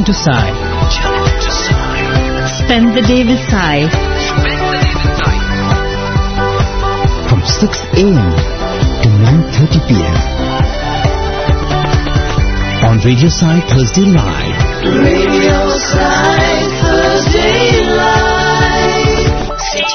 to Sai. Spend the day with Sai. From 6 a.m. to 9:30 p.m. on Radio Sai Thursday Live. Radio Sai Thursday Live.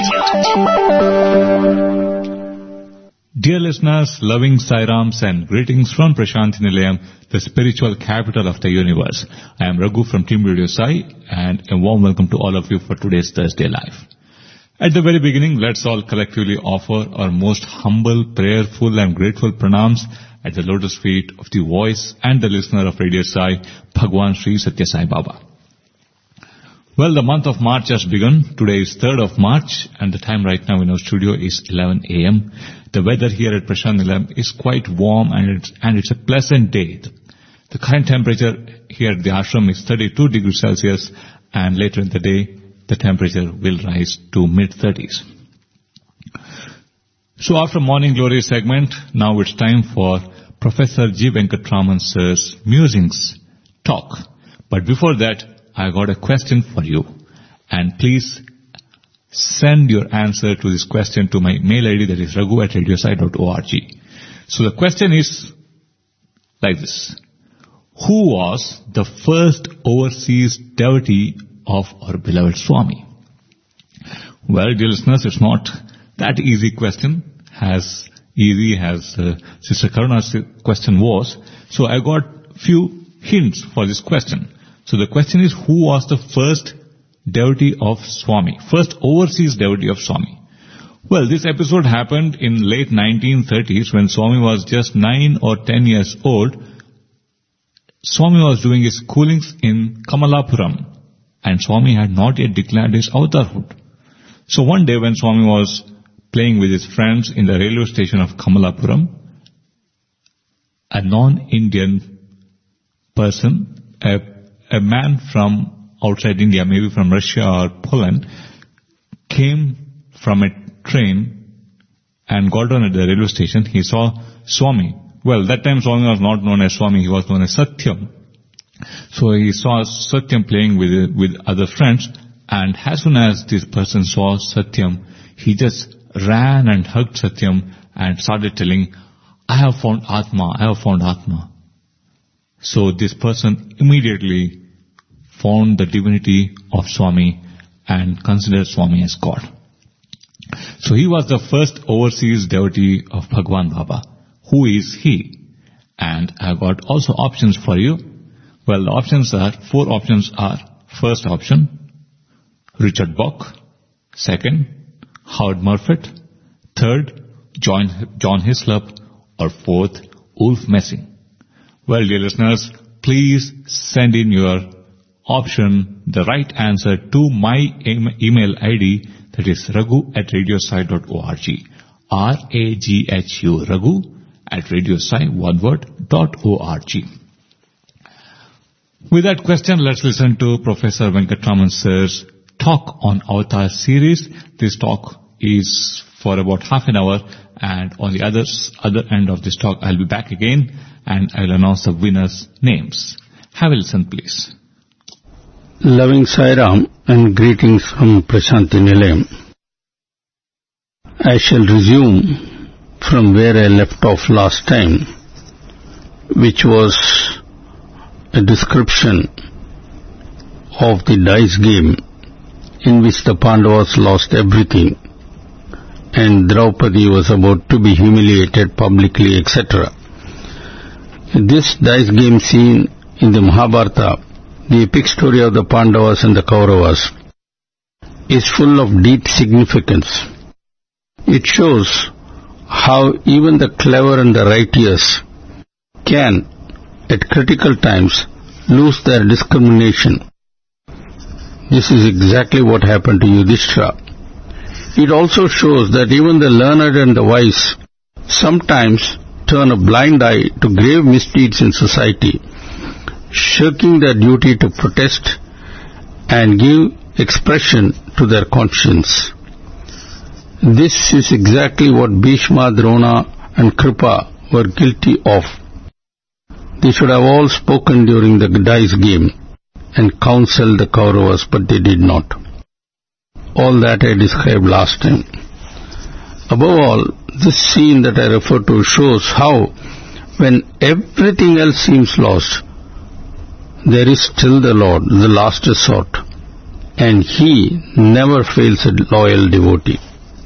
Dear listeners, loving Sairams and greetings from Prashanthi Nilayam, the spiritual capital of the universe. I am Raghu from Team Radio Sai, and a warm welcome to all of you for today's Thursday Live. At the very beginning, let's all collectively offer our most humble, prayerful and grateful pranams at the lotus feet of the voice and the listener of Radio Sai, Bhagwan Sri Satya Sai Baba. Well, the month of March has begun. Today is 3rd of March, and the time right now in our studio is 11 a.m. The weather here at Prashanthi Nilayam is quite warm, and it's a pleasant day. The current temperature here at the ashram is 32 degrees Celsius, and later in the day, the temperature will rise to mid-30s. So after Morning Glory segment, now it's time for Professor G. Venkatraman Sir's Musings talk. But before that, I got a question for you. And please send your answer to this question to my mail ID, that is raghu@radiosai.org. So the question is like this. Who was the first overseas devotee of our beloved Swami? Well, dear listeners, it's not that easy question, as easy as Sister Karuna's question was. So I got few hints for this question. So the question is, who was the first devotee of Swami, first overseas devotee of Swami? Well, this episode happened in late 1930s when Swami was just 9 or 10 years old. Swami was doing his schoolings in Kamalapuram, and Swami had not yet declared his avatarhood. So one day when Swami was playing with his friends in the railway station of Kamalapuram, a non-Indian person, a man from outside India, maybe from Russia or Poland, came from a train and got on at the railway station. He saw Swami. Well, that time Swami was not known as Swami, he was known as Satyam. So he saw Satyam playing with other friends, and as soon as this person saw Satyam, he just ran and hugged Satyam and started telling, I have found Atma, I have found Atma. So this person immediately found the divinity of Swami and considered Swami as God. So he was the first overseas devotee of Bhagwan Baba. Who is he? And I got also options for you. Well, the four options are: first option, Richard Bach; second, Howard Murfitt; third, John Hislop; or fourth, Ulf Messing. Well, dear listeners, please send in your option, the right answer, to my email ID, that is raghu@radiosai.org. RAGHU, Raghu@radiosai, one word, .org. With that question, let's listen to Professor Venkatraman Sir's talk on Avatar series. This talk is for about half an hour, and on the other end of this talk, I'll be back again, and I'll announce the winners' names. Have a listen, please. Loving Sairam and greetings from Prashanthi Nilayam. I shall resume from where I left off last time, which was a description of the dice game in which the Pandavas lost everything and Draupadi was about to be humiliated publicly, etc. This dice game scene in the Mahabharata, the epic story of the Pandavas and the Kauravas, is full of deep significance. It shows how even the clever and the righteous can, at critical times, lose their discrimination. This is exactly what happened to Yudhishthira. It also shows that even the learned and the wise sometimes turn a blind eye to grave misdeeds in society, shirking their duty to protest and give expression to their conscience. This is exactly what Bhishma, Drona and Kripa were guilty of. They should have all spoken during the dice game and counsel the Kauravas, but they did not. All that I described last time. Above all, this scene that I refer to shows how, when everything else seems lost, there is still the Lord, the last resort, and He never fails a loyal devotee.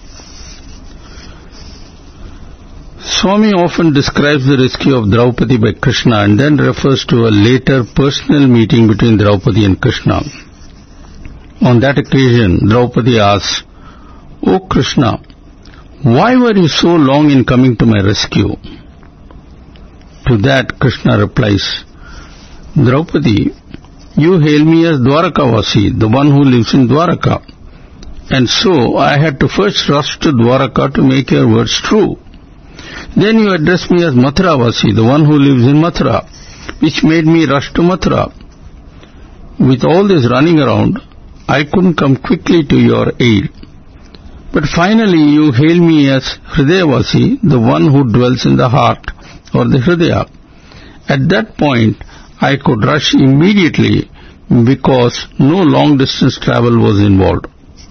Swami often describes the rescue of Draupadi by Krishna and then refers to a later personal meeting between Draupadi and Krishna. On that occasion, Draupadi asks, "O Krishna, why were you so long in coming to my rescue?" To that, Krishna replies, "Draupadi, you hail me as Dwarakavasi, the one who lives in Dwaraka. And so I had to first rush to Dwaraka to make your words true. Then you address me as Mathuravasi, the one who lives in Mathura, which made me rush to Mathura. With all this running around, I couldn't come quickly to your aid. But finally you hail me as Hridayavasi, the one who dwells in the heart, or the Hridaya. At that point, I could rush immediately because no long-distance travel was involved."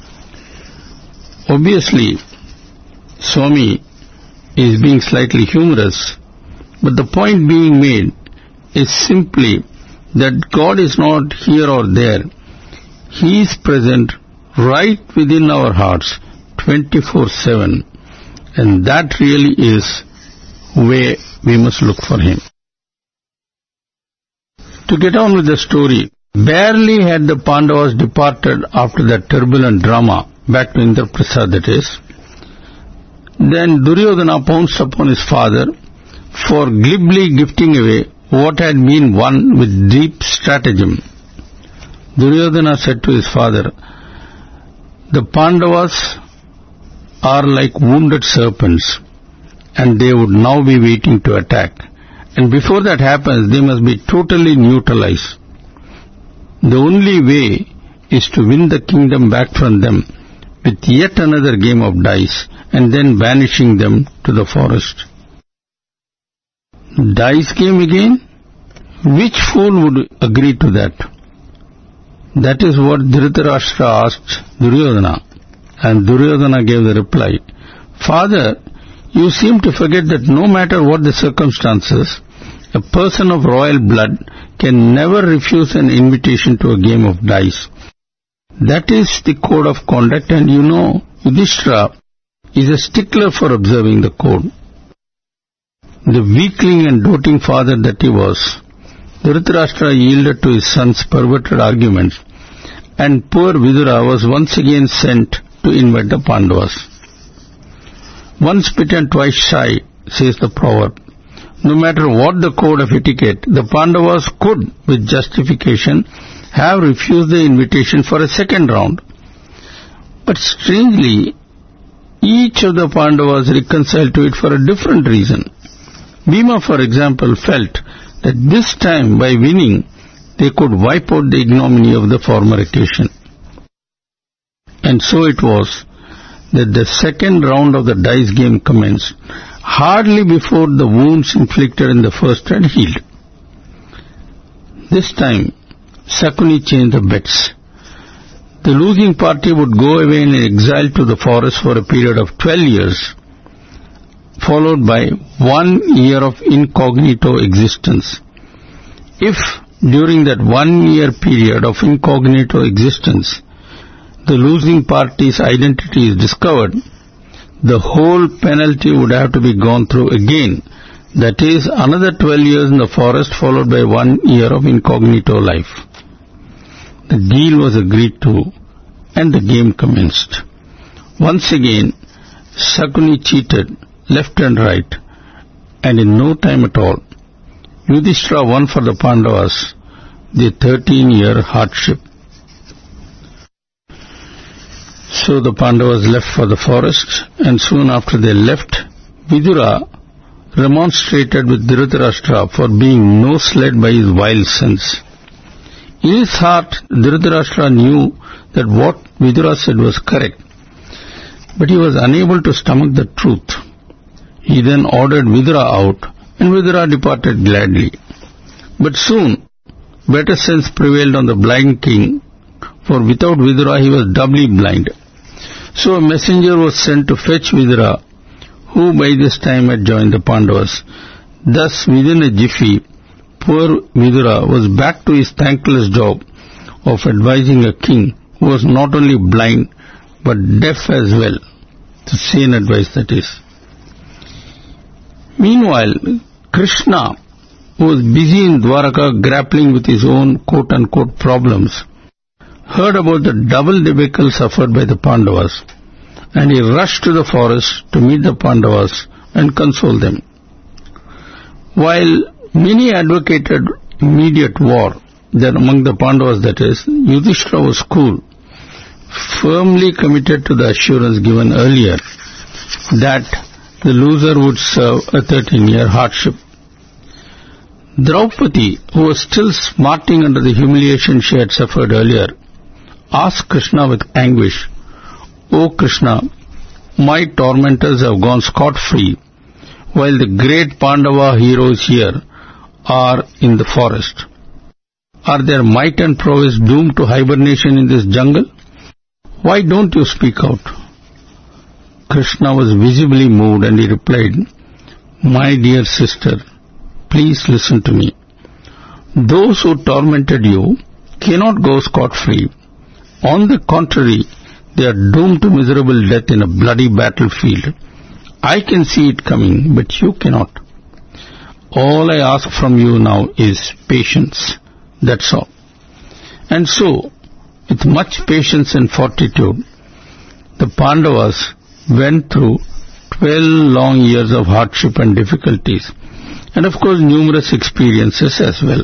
Obviously, Swami is being slightly humorous, but the point being made is simply that God is not here or there. He is present right within our hearts 24/7, and that really is where we must look for Him. To get on with the story, barely had the Pandavas departed after that turbulent drama, back to Indraprastha that is, then Duryodhana pounced upon his father for glibly gifting away what had been won with deep stratagem. Duryodhana said to his father, "The Pandavas are like wounded serpents, and they would now be waiting to attack. And before that happens, they must be totally neutralized. The only way is to win the kingdom back from them with yet another game of dice, and then banishing them to the forest." Dice game again? Which fool would agree to that? That is what Dhritarashtra asked Duryodhana, and Duryodhana gave the reply, "Father, you seem to forget that no matter what the circumstances, a person of royal blood can never refuse an invitation to a game of dice. That is the code of conduct, and you know, Yudhishthira is a stickler for observing the code." The weakling and doting father that he was, Dhritarashtra yielded to his son's perverted arguments, and poor Vidura was once again sent to invite the Pandavas. "Once bitten, twice shy," says the proverb. No matter what the code of etiquette, the Pandavas could, with justification, have refused the invitation for a second round. But strangely, each of the Pandavas reconciled to it for a different reason. Bhima, for example, felt that this time, by winning, they could wipe out the ignominy of the former occasion. And so it was that the second round of the dice game commenced, hardly before the wounds inflicted in the first had healed. This time, Sakuni changed the bets. The losing party would go away in exile to the forest for a period of 12 years, followed by 1 year of incognito existence. If during that 1 year period of incognito existence, the losing party's identity is discovered, the whole penalty would have to be gone through again. That is, another 12 years in the forest followed by 1 year of incognito life. The deal was agreed to, and the game commenced. Once again, Sakuni cheated left and right, and in no time at all, Yudhishthira won for the Pandavas the 13-year hardship. So the Pandavas left for the forest, and soon after they left, Vidura remonstrated with Dhritarashtra for being nose-led by his vile sons. In his heart, Dhritarashtra knew that what Vidura said was correct, but he was unable to stomach the truth. He then ordered Vidura out, and Vidura departed gladly. But soon, better sense prevailed on the blind king, for without Vidura he was doubly blind. So a messenger was sent to fetch Vidura, who by this time had joined the Pandavas. Thus, within a jiffy, poor Vidura was back to his thankless job of advising a king who was not only blind but deaf as well. The sane advice, that is. Meanwhile, Krishna, who was busy in Dwaraka grappling with his own quote-unquote problems, heard about the double debacle suffered by the Pandavas, and he rushed to the forest to meet the Pandavas and console them. While many advocated immediate war, that among the Pandavas, that is, Yudhishthira was cool, firmly committed to the assurance given earlier that the loser would serve a 13-year hardship. Draupadi, who was still smarting under the humiliation she had suffered earlier, asked Krishna with anguish, "O Krishna, my tormentors have gone scot-free, while the great Pandava heroes here are in the forest. Are their might and prowess doomed to hibernation in this jungle? Why don't you speak out?" Krishna was visibly moved and he replied, "My dear sister, please listen to me. Those who tormented you cannot go scot-free. On the contrary, they are doomed to miserable death in a bloody battlefield. I can see it coming, but you cannot. All I ask from you now is patience. That's all." And so, with much patience and fortitude, the Pandavas went through 12 long years of hardship and difficulties, and of course numerous experiences as well.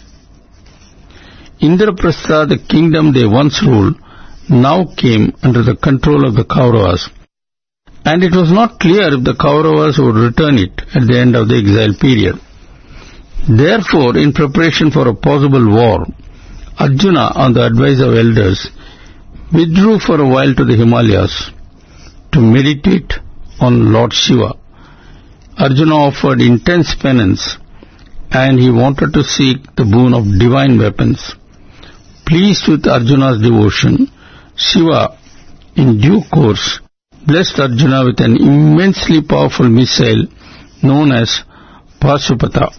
Indraprastha, the kingdom they once ruled, now came under the control of the Kauravas, and it was not clear if the Kauravas would return it at the end of the exile period. Therefore, in preparation for a possible war, Arjuna, on the advice of elders, withdrew for a while to the Himalayas to meditate on Lord Shiva. Arjuna offered intense penance, and he wanted to seek the boon of divine weapons. Pleased with Arjuna's devotion, Shiva, in due course, blessed Arjuna with an immensely powerful missile known as Pasupata.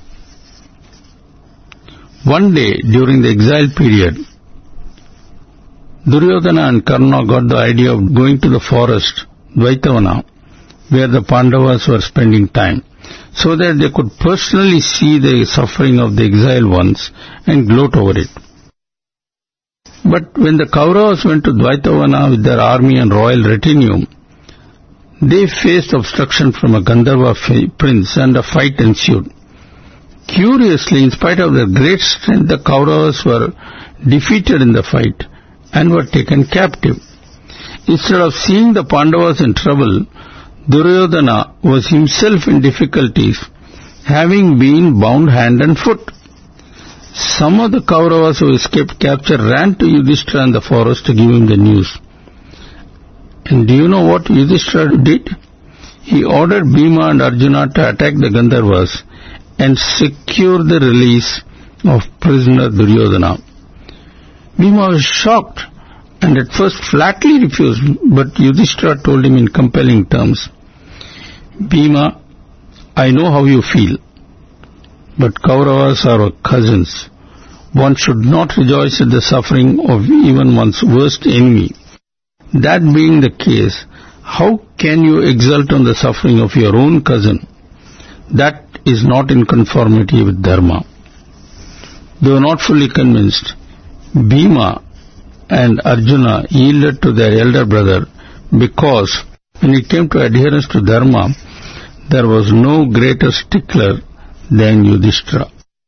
One day, during the exile period, Duryodhana and Karna got the idea of going to the forest, Dvaitavana, where the Pandavas were spending time, so that they could personally see the suffering of the exiled ones and gloat over it. But when the Kauravas went to Dvaitavana with their army and royal retinue, they faced obstruction from a Gandharva prince and a fight ensued. Curiously, in spite of their great strength, the Kauravas were defeated in the fight and were taken captive. Instead of seeing the Pandavas in trouble, Duryodhana was himself in difficulties, having been bound hand and foot. Some of the Kauravas who escaped capture ran to Yudhishthira in the forest to give him the news. And do you know what Yudhishthira did? He ordered Bhima and Arjuna to attack the Gandharvas and secure the release of prisoner Duryodhana. Bhima was shocked and at first flatly refused, but Yudhishthira told him in compelling terms, "Bhima, I know how you feel, but Kauravas are our cousins. One should not rejoice at the suffering of even one's worst enemy. That being the case, how can you exult on the suffering of your own cousin? That is not in conformity with Dharma." They were not fully convinced. Bhima and Arjuna yielded to their elder brother because when it came to adherence to Dharma, there was no greater stickler than Yudhishthira.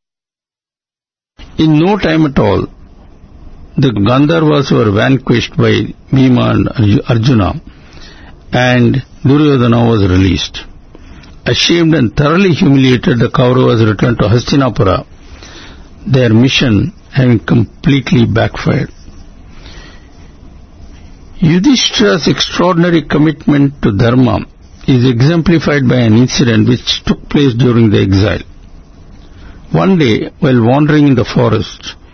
In no time at all, the Gandharvas were vanquished by Bhima and Arjuna, and Duryodhana was released. Ashamed and thoroughly humiliated, the Kauravas returned to Hastinapura, their mission having completely backfired. Yudhishthira's extraordinary commitment to Dharma is exemplified by an incident which took place during the exile. One day, while wandering in the forest,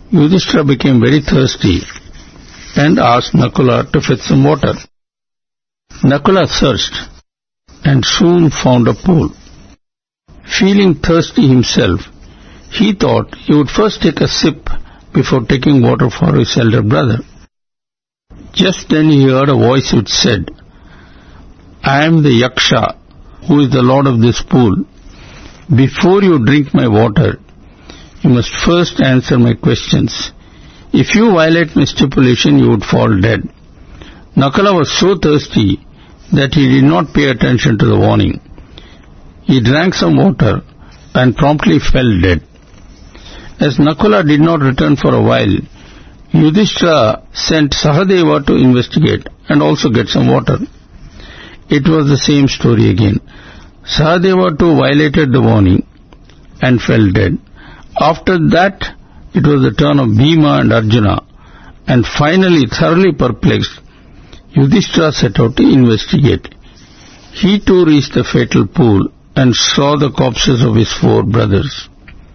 Yudhishthira became very thirsty and asked Nakula to fetch some water. Nakula searched and soon found a pool. Feeling thirsty himself, he thought he would first take a sip before taking water for his elder brother. Just then he heard a voice which said, "I am the Yaksha, who is the lord of this pool. Before you drink my water, you must first answer my questions. If you violate my stipulation, you would fall dead." Nakula was so thirsty that he did not pay attention to the warning. He drank some water and promptly fell dead. As Nakula did not return for a while, Yudhishthira sent Sahadeva to investigate and also get some water. It was the same story again. Sahadeva too violated the warning and fell dead. After that, it was the turn of Bhima and Arjuna, and finally, thoroughly perplexed, Yudhishthira set out to investigate. He too reached the fatal pool and saw the corpses of his 4 brothers.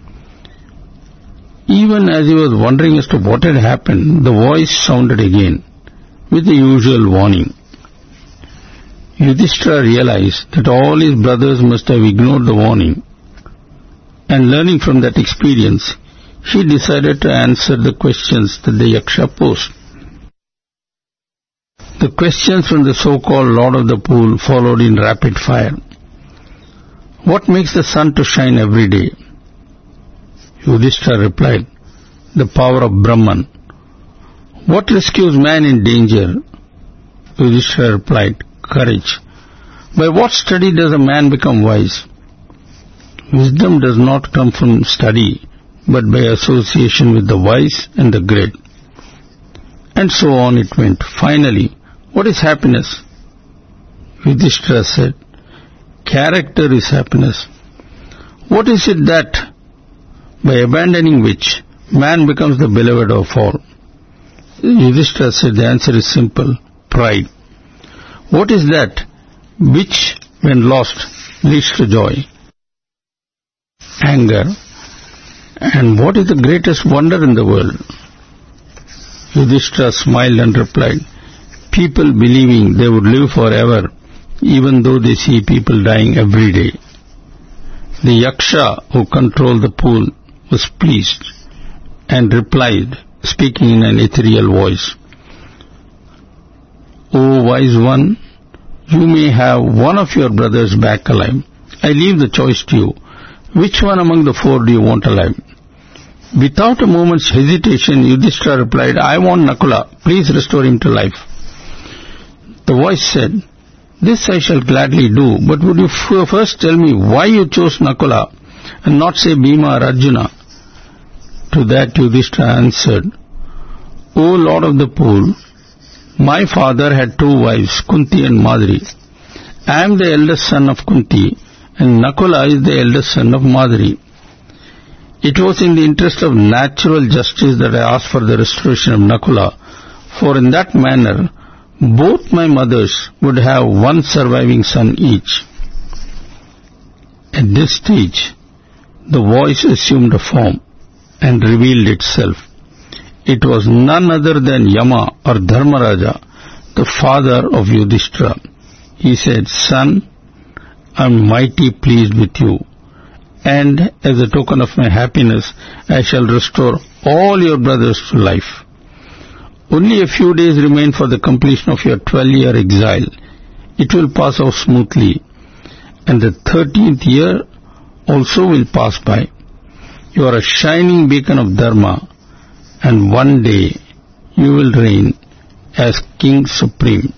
Even as he was wondering as to what had happened, the voice sounded again, with the usual warning. Yudhishthira realized that all his brothers must have ignored the warning, and learning from that experience, he decided to answer the questions that the Yaksha posed. The questions from the so-called Lord of the Pool followed in rapid fire. What makes the sun to shine every day? Yudhishthira replied, "The power of Brahman." What rescues man in danger? Yudhishthira replied, "Courage." By what study does a man become wise? Wisdom does not come from study, but by association with the wise and the great. And so on it went. Finally, what is happiness? Yudhishthira said, "Character is happiness." What is it that, by abandoning which, man becomes the beloved of all? Yudhishthira said, the answer is simple, pride. What is that which, when lost, leads to joy? Anger. And what is the greatest wonder in the world? Yudhishthira smiled and replied, people believing they would live forever, even though they see people dying every day. The Yaksha who controlled the pool was pleased and replied, speaking in an ethereal voice, "O wise one, you may have one of your brothers back alive. I leave the choice to you. Which one among the 4 do you want alive?" Without a moment's hesitation, Yudhishthira replied, "I want Nakula. Please restore him to life." The voice said, "This I shall gladly do, but would you first tell me why you chose Nakula and not say Bhima or Arjuna?" To that Yudhishthira answered, "O Lord of the Pool, my father had 2 wives, Kunti and Madri. I am the eldest son of Kunti, and Nakula is the eldest son of Madri. It was in the interest of natural justice that I asked for the restoration of Nakula, for in that manner both my mothers would have 1 surviving son each." At this stage, the voice assumed a form and revealed itself. It was none other than Yama or Dharmaraja, the father of Yudhishthira. He said, "Son, I am mighty pleased with you, and as a token of my happiness, I shall restore all your brothers to life. Only a few days remain for the completion of your 12-year exile. It will pass off smoothly, and the 13th year also will pass by. You are a shining beacon of Dharma, and one day you will reign as King Supreme."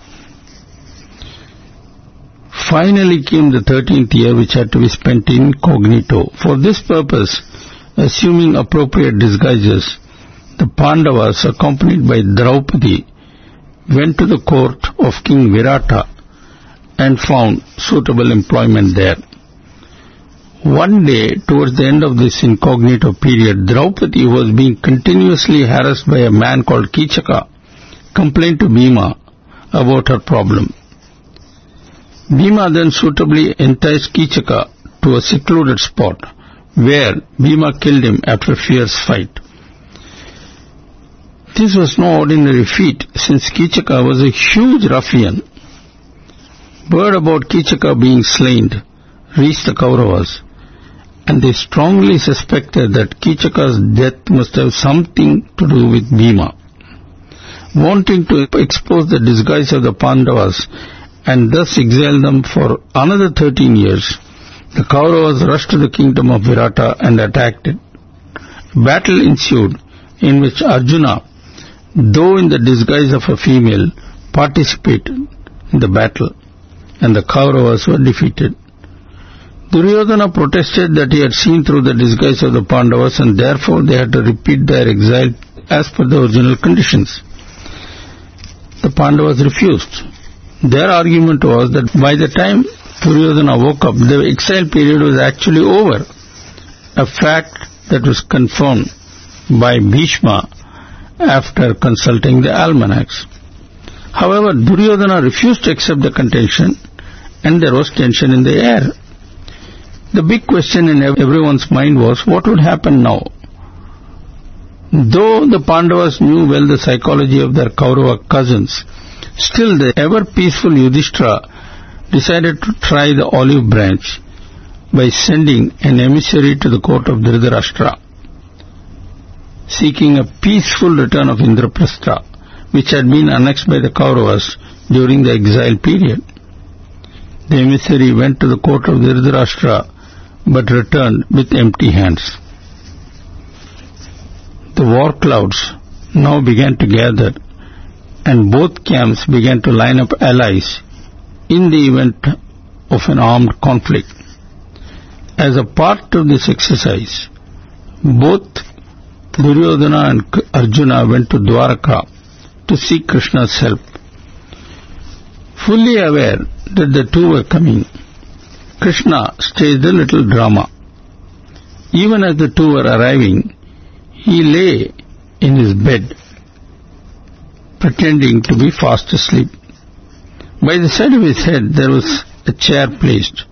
Finally came the 13th year, which had to be spent incognito. For this purpose, assuming appropriate disguises, the Pandavas, accompanied by Draupadi, went to the court of King Virata and found suitable employment there. One day, towards the end of this incognito period, Draupadi, who was being continuously harassed by a man called Kichaka, complained to Bhima about her problem. Bhima then suitably enticed Kichaka to a secluded spot, where Bhima killed him after a fierce fight. This was no ordinary feat, since Kichaka was a huge ruffian. Word about Kichaka being slain reached the Kauravas, and they strongly suspected that Kichaka's death must have something to do with Bhima. Wanting to expose the disguise of the Pandavas and thus exile them for another 13 years, the Kauravas rushed to the kingdom of Virata and attacked it. A battle ensued in which Arjuna, though in the disguise of a female, participated in the battle, and the Kauravas were defeated. Duryodhana protested that he had seen through the disguise of the Pandavas, and therefore they had to repeat their exile as per the original conditions. The Pandavas refused. Their argument was that by the time Duryodhana woke up, the exile period was actually over, a fact that was confirmed by Bhishma after consulting the almanacs. However, Duryodhana refused to accept the contention, and there was tension in the air. The big question in everyone's mind was, what would happen now? Though the Pandavas knew well the psychology of their Kaurava cousins, still the ever-peaceful Yudhishthira decided to try the olive branch by sending an emissary to the court of Dhritarashtra, seeking a peaceful return of Indraprastha, which had been annexed by the Kauravas during the exile period. The emissary went to the court of Dhritarashtra but returned with empty hands. The war clouds now began to gather, and both camps began to line up allies in the event of an armed conflict. As a part of this exercise, both Duryodhana and Arjuna went to Dwaraka to seek Krishna's help. Fully aware that the two were coming, Krishna staged a little drama. Even as the two were arriving, he lay in his bed, pretending to be fast asleep. By the side of his head there was a chair placed.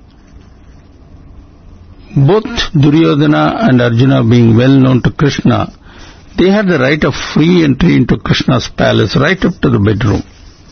Both Duryodhana and Arjuna being well known to Krishna, they had the right of free entry into Krishna's palace right up to the bedroom.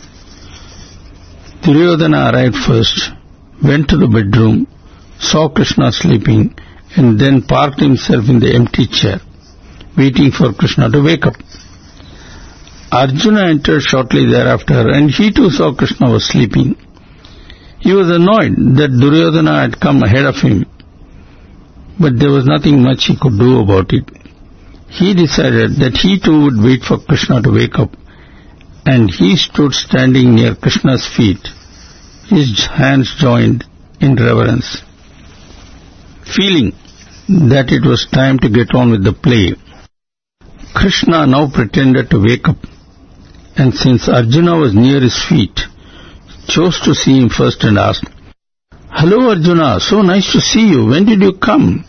Duryodhana arrived first, went to the bedroom, saw Krishna sleeping, and then parked himself in the empty chair, waiting for Krishna to wake up. Arjuna entered shortly thereafter, and he too saw Krishna was sleeping. He was annoyed that Duryodhana had come ahead of him, but there was nothing much he could do about it. He decided that he too would wait for Krishna to wake up, and he stood standing near Krishna's feet, his hands joined in reverence. Feeling that it was time to get on with the play, Krishna now pretended to wake up, and since Arjuna was near his feet, chose to see him first and asked, "Hello Arjuna, so nice to see you. When did you come?"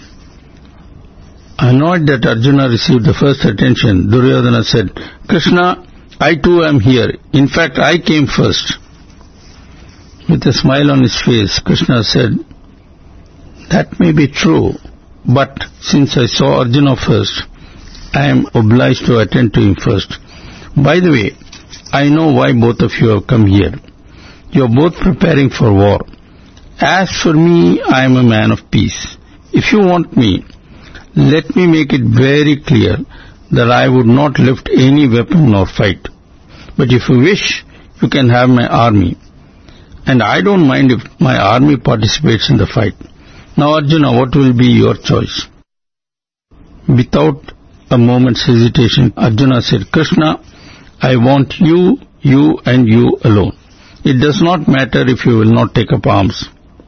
Annoyed that Arjuna received the first attention, Duryodhana said, "Krishna, I too am here. In fact, I came first." With a smile on his face, Krishna said, "That may be true, but since I saw Arjuna first, I am obliged to attend to him first. By the way, I know why both of you have come here. You are both preparing for war. As for me, I am a man of peace. If you want me, let me make it very clear that I would not lift any weapon nor fight. But if you wish, you can have my army. And I don't mind if my army participates in the fight. Now Arjuna, what will be your choice?" Without a moment's hesitation, Arjuna said, "Krishna, I want you and you alone. It does not matter if you will not take up arms."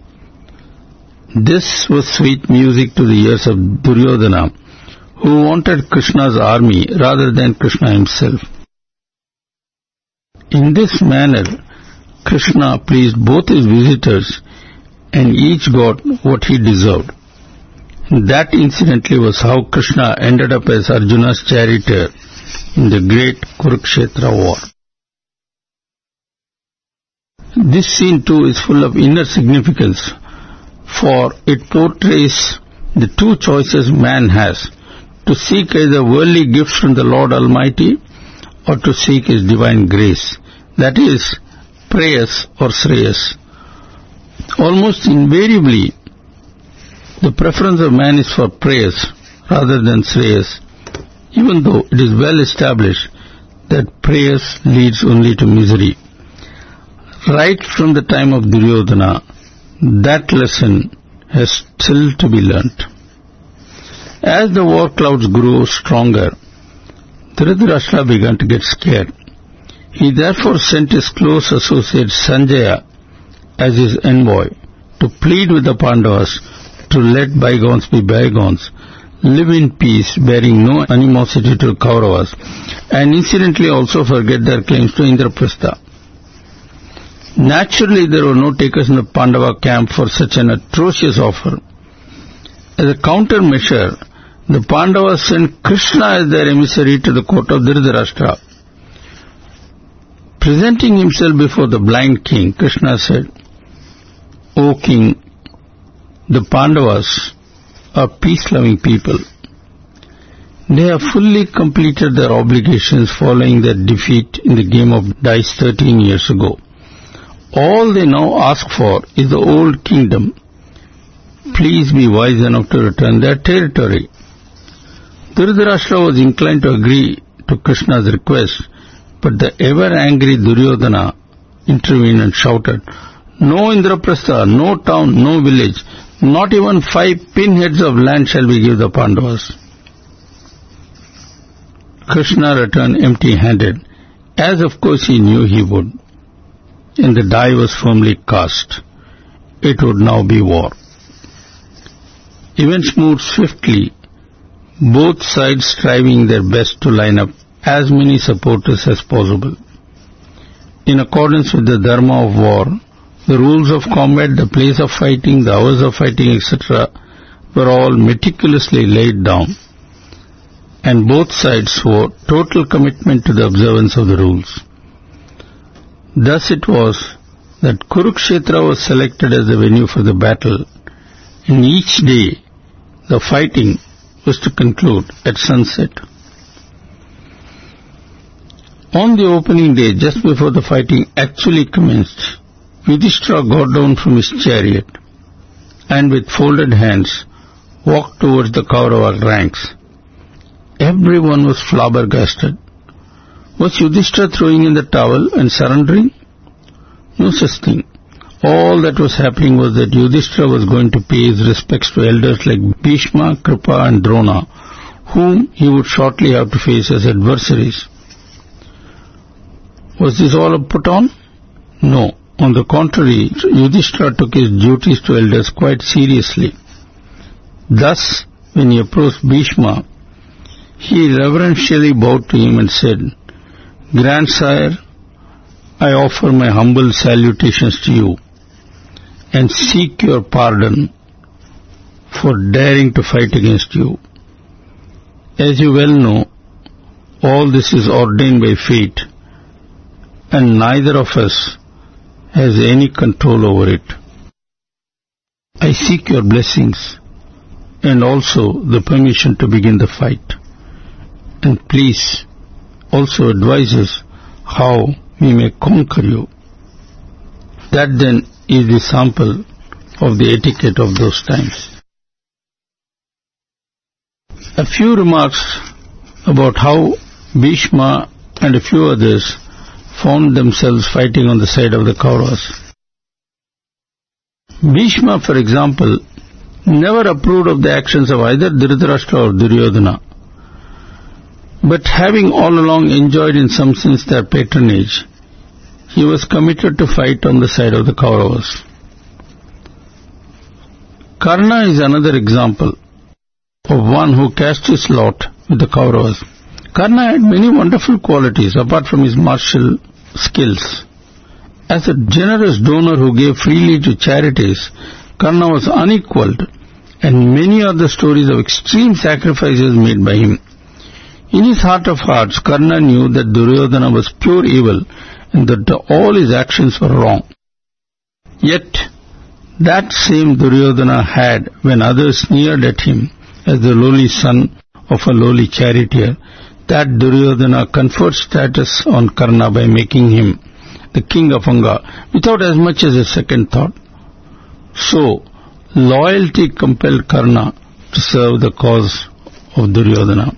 This was sweet music to the ears of Duryodhana, who wanted Krishna's army rather than Krishna himself. In this manner, Krishna pleased both his visitors and each got what he deserved. That incidentally was how Krishna ended up as Arjuna's charioteer in the great Kurukshetra war. This scene too is full of inner significance, for it portrays the two choices man has, to seek either worldly gifts from the Lord Almighty or to seek His divine grace, that is, prayers or shreyas. Almost invariably, the preference of man is for prayers rather than shreyas, even though it is well established that prayers leads only to misery. Right from the time of Duryodhana, that lesson has still to be learnt. As the war clouds grew stronger, Dhritarashtra began to get scared. He therefore sent his close associate Sanjaya as his envoy to plead with the Pandavas to let bygones be bygones, live in peace, bearing no animosity to Kauravas, and incidentally also forget their claims to Indraprastha. Naturally, there were no takers in the Pandava camp for such an atrocious offer. As a countermeasure, the Pandavas sent Krishna as their emissary to the court of Dhritarashtra. Presenting himself before the blind king, Krishna said, "O king, the Pandavas are peace-loving people. They have fully completed their obligations following their defeat in the game of dice 13 years ago. All they now ask for is the old kingdom. Please be wise enough to return their territory." Dhritarashtra was inclined to agree to Krishna's request, but the ever-angry Duryodhana intervened and shouted, "No Indraprastha, no town, no village, not even 5 pinheads of land shall we give the Pandavas." Krishna returned empty-handed, as of course he knew he would, and the die was firmly cast. It would now be war. Events moved swiftly, both sides striving their best to line up as many supporters as possible. In accordance with the dharma of war, the rules of combat, the place of fighting, the hours of fighting, etc., were all meticulously laid down, and both sides swore total commitment to the observance of the rules. Thus it was that Kurukshetra was selected as the venue for the battle, and each day the fighting was to conclude at sunset. On the opening day, just before the fighting actually commenced, Yudhishthira got down from his chariot and with folded hands walked towards the Kaurava ranks. Everyone was flabbergasted. Was Yudhishthira throwing in the towel and surrendering? No such thing. All that was happening was that Yudhishthira was going to pay his respects to elders like Bhishma, Kripa and Drona, whom he would shortly have to face as adversaries. Was this all a put on? No. On the contrary, Yudhishthira took his duties to elders quite seriously. Thus, when he approached Bhishma, he reverentially bowed to him and said, "Grandsire, I offer my humble salutations to you and seek your pardon for daring to fight against you. As you well know, all this is ordained by fate, and neither of us has any control over it. I seek your blessings and also the permission to begin the fight. And please also advise us how we may conquer you." That then is the sample of the etiquette of those times. A few remarks about how Bhishma and a few others found themselves fighting on the side of the Kauravas. Bhishma, for example, never approved of the actions of either Dhritarashtra or Duryodhana, but having all along enjoyed in some sense their patronage, he was committed to fight on the side of the Kauravas. Karna is another example of one who cast his lot with the Kauravas. Karna had many wonderful qualities apart from his martial skills. As a generous donor who gave freely to charities, Karna was unequaled, and many are the stories of extreme sacrifices made by him. In his heart of hearts, Karna knew that Duryodhana was pure evil and that all his actions were wrong. Yet, that same Duryodhana had, when others sneered at him as the lowly son of a lowly charioteer, that Duryodhana conferred status on Karna by making him the king of Anga without as much as a second thought. So, loyalty compelled Karna to serve the cause of Duryodhana.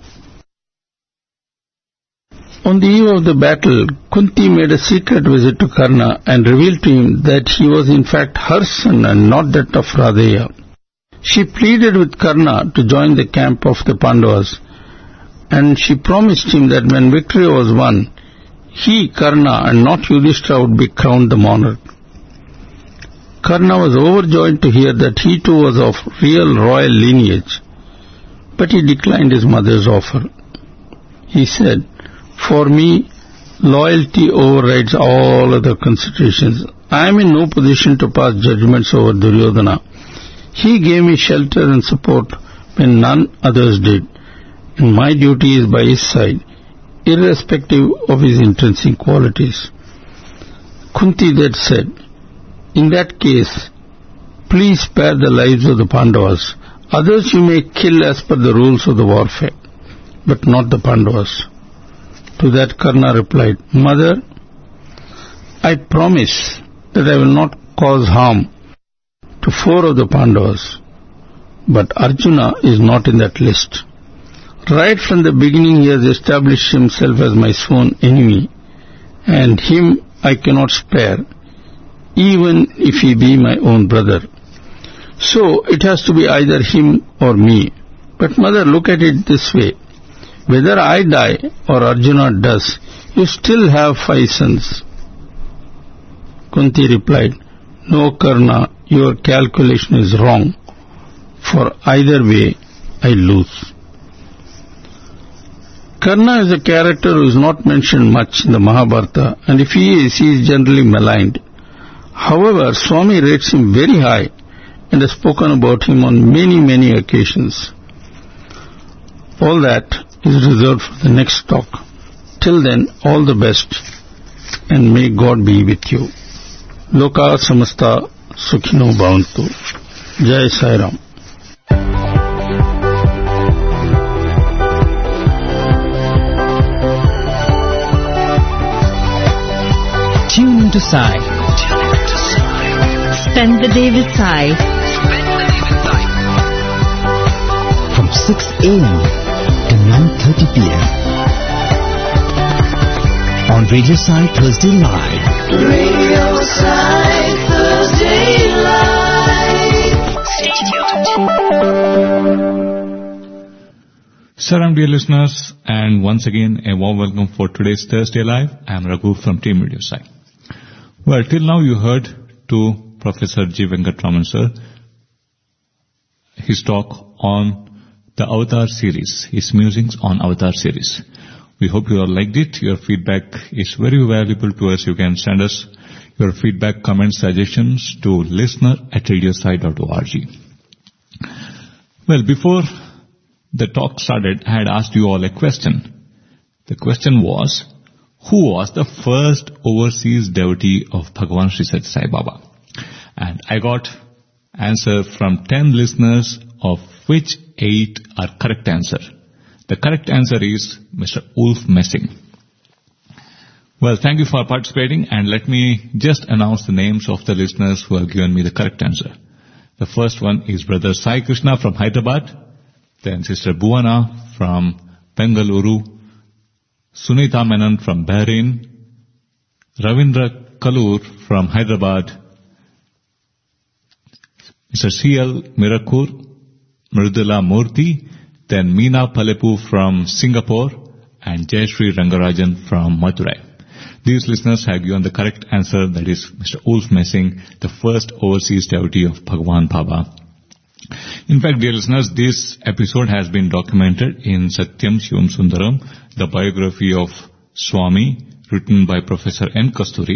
On the eve of the battle, Kunti made a secret visit to Karna and revealed to him that he was in fact her son and not that of Radheya. She pleaded with Karna to join the camp of the Pandavas, and she promised him that when victory was won, he, Karna, and not Yudhishthira would be crowned the monarch. Karna was overjoyed to hear that he too was of real royal lineage, but he declined his mother's offer. He said, "For me, loyalty overrides all other considerations. I am in no position to pass judgments over Duryodhana. He gave me shelter and support when none others did, and my duty is by his side, irrespective of his intrinsic qualities." Kunti then said, "In that case, please spare the lives of the Pandavas. Others you may kill as per the rules of the warfare, but not the Pandavas." To that Karna replied, "Mother, I promise that I will not cause harm to 4 of the Pandavas, but Arjuna is not in that list. Right from the beginning he has established himself as my sworn enemy, and him I cannot spare, even if he be my own brother. So it has to be either him or me. But mother, look at it this way. Whether I die or Arjuna does, you still have 5 sons." Kunti replied, "No, Karna, your calculation is wrong, for either way I lose." Karna is a character who is not mentioned much in the Mahabharata, and if he is generally maligned. However, Swami rates him very high and has spoken about him on many occasions. All that is reserved for the next talk. Till then, all the best, and may God be with you. Loka samasta sukhino bhavantu. Jai Sai Ram. Tune into Sai. Spend the day with Sai. From 6 a.m. to 9:30 p.m. on Radio Sai Thursday Live. Radio Sai Thursday Live. Stay tuned. Salam, dear listeners, and once again a warm welcome for today's Thursday Live. I am Raghu from Team Radio Sai. Well, till now you heard to Professor G. Venkatraman sir, his talk on the Avatar series, his musings on Avatar series. We hope you all liked it. Your feedback is very valuable to us. You can send us your feedback, comments, suggestions to listener@radiosai.org. Well, before the talk started, I had asked you all a question. The question was, who was the first overseas devotee of Bhagavan Sri Sathya Sai Baba? And I got answer from 10 listeners, of which 8 are correct answer. The correct answer is Mr. Ulf Messing. Well, thank you for participating, and let me just announce the names of the listeners who have given me the correct answer. The first one is Brother Sai Krishna from Hyderabad, then Sister Bhuwana from Bengaluru, Sunita Menon from Bahrain, Ravindra Kalur from Hyderabad, Mr. C.L. Mirakur, Mridula Murthy, then Meena Palepu from Singapore, and Jayashree Rangarajan from Madurai. These listeners have given the correct answer, that is Mr. Ulf Messing, the first overseas devotee of Bhagavan Baba. In fact, dear listeners, this episode has been documented in Satyam Shivam Sundaram, the biography of Swami, written by Professor N. Kasturi.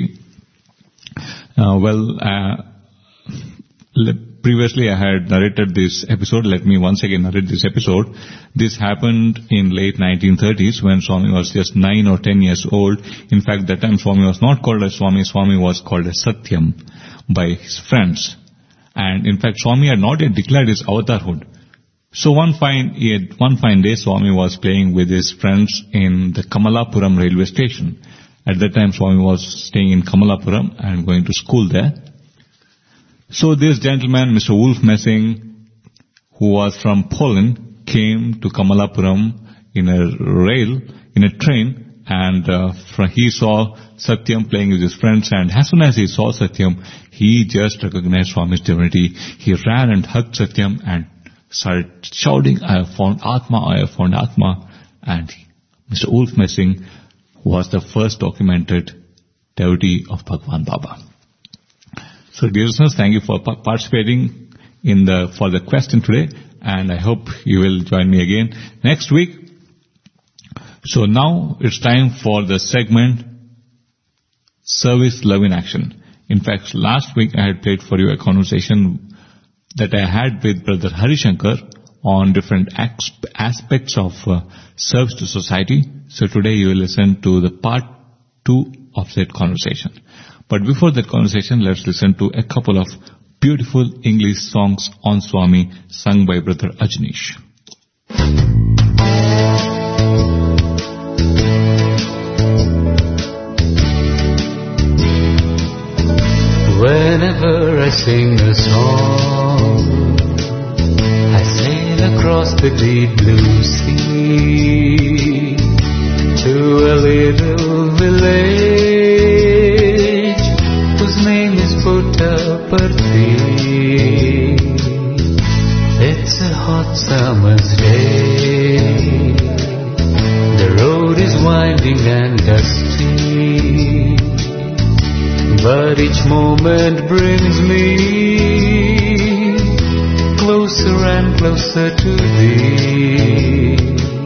Previously I had narrated this episode. Let me once again narrate this episode. This happened in late 1930s when Swami was just 9 or 10 years old. In fact, that time Swami was not called as Swami. Swami was called as Satyam by his friends. And in fact, Swami had not yet declared his avatarhood. So one fine day, Swami was playing with his friends in the Kamalapuram railway station. At that time, Swami was staying in Kamalapuram and going to school there. So this gentleman, Mr. Wolf Messing, who was from Poland, came to Kamalapuram in a train, and he saw Satyam playing with his friends, and as soon as he saw Satyam, he just recognized Swami's divinity. He ran and hugged Satyam and started shouting, "I have found Atma, I have found Atma." And Mr. Wolf Messing was the first documented devotee of Bhagwan Baba. So dear listeners, thank you for participating for the question today, and I hope you will join me again next week. So now it's time for the segment Service, Love in Action. In fact, last week I had played for you a conversation that I had with Brother Harishankar on different aspects of service to society. So today you will listen to the part 2 of that conversation. But before that conversation, let's listen to a couple of beautiful English songs on Swami sung by Brother Ajnish. Whenever I sing a song, I sail across the deep blue sea to a little village whose name is Puttaparthi. It's a hot summer's day. The road is winding and dusty, but each moment brings me closer and closer to thee.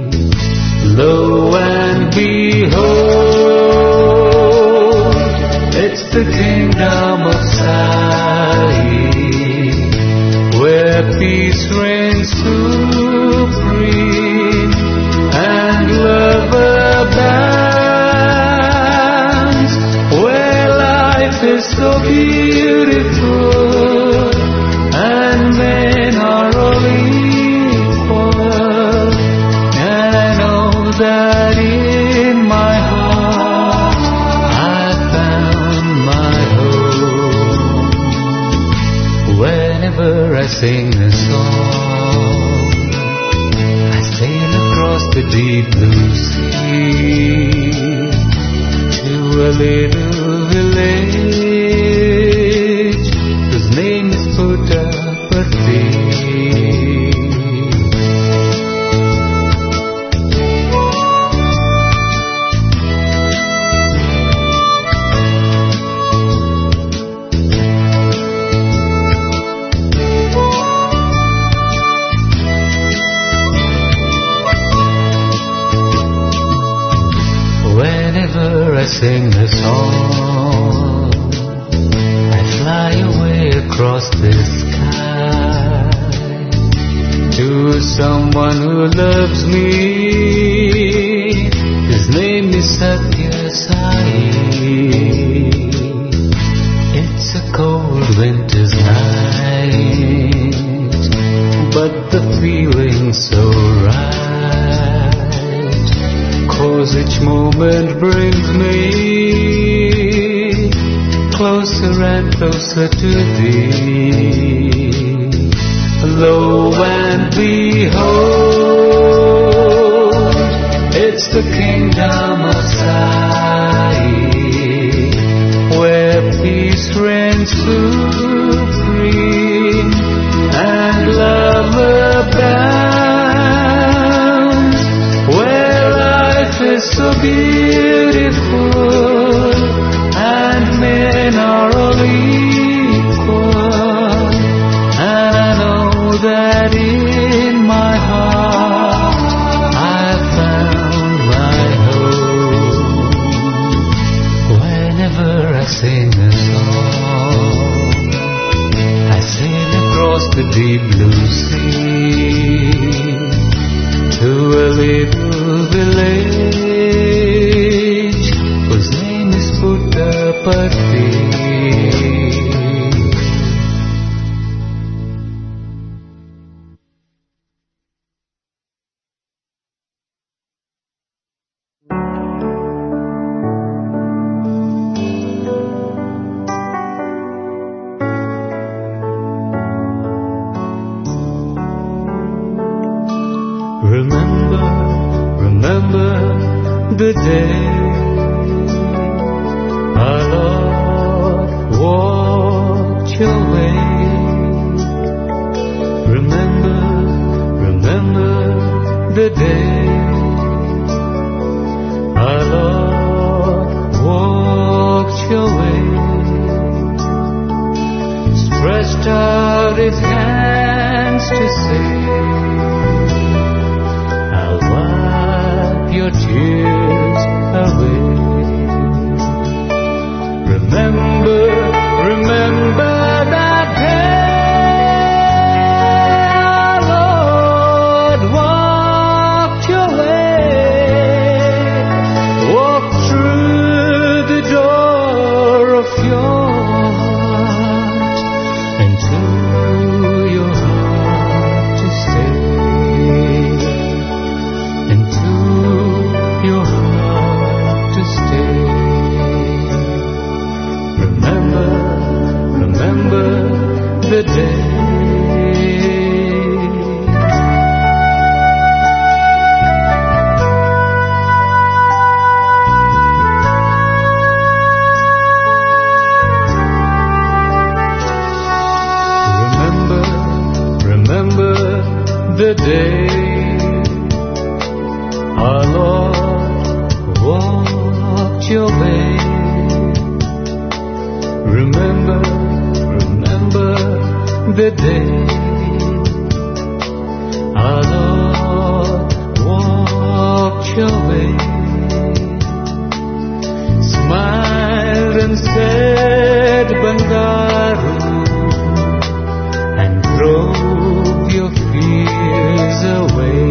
Lo and behold, it's the kingdom of Sai, where peace reigns supreme and love abounds, where life is so beautiful and men are all equal. And I know that in my heart I found my home. Whenever I sing a song, I sail across the deep blue sea to a little village whose name is Puttaparthi. Whenever I sing a song, I fly away across the sky to someone who loves me. His name is Satya Sai. It's a cold winter's night, but the feeling's so right, 'cause each moment brings me closer and closer to thee. Lo and behold, it's the kingdom of Sai, where peace reigns supreme and love abounds, where life is so beautiful and men are all equal. And I know that in my heart I found my home. Whenever I sing a song, I sail across the deep blue sea to a little village whose name is Puttaparthi. the day our Lord walked your way. Remember the day our Lord walked your way. Stretched out his hands to say, I'll wipe your tears away. Remember that day our Lord walked your way, walked through the door of your heart into your heart to stay, into your heart to stay. Remember the day. Remember the day our Lord walked your way. Remember the day our Lord walked your way, smiled and said Bangaru, and drove your fears away.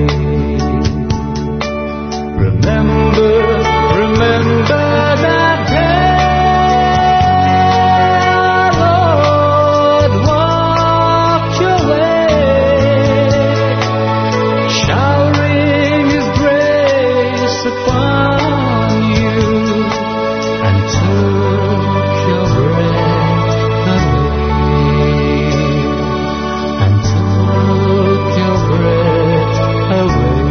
Remember that day our Lord walked your way, showering his grace upon you, and took your breath away, and took your breath away.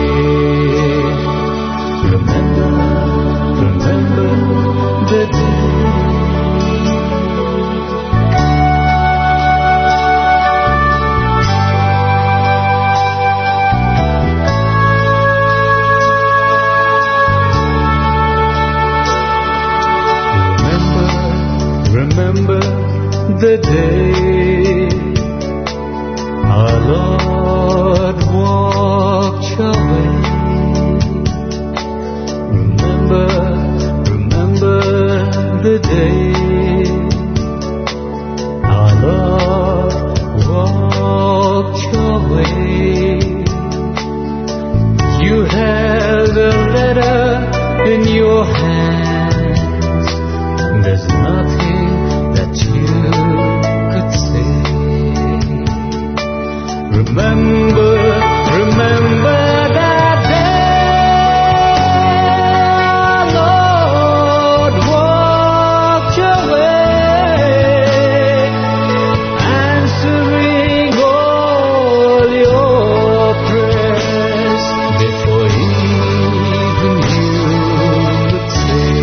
Remember the day. Remember the day our Lord walked your way. Remember the day our Lord walked your way. You held a letter in your hands. There's nothing that you could say. Remember that day Lord walked your way, answering all your prayers before even you would say,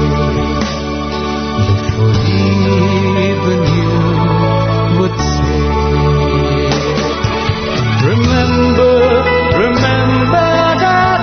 before even you would say. Remember that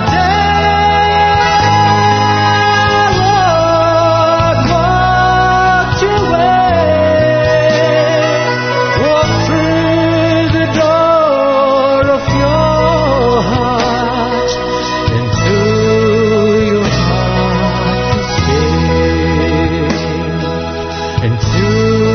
day Lord walked your way, walked through the door of your heart, into your heart to stay, into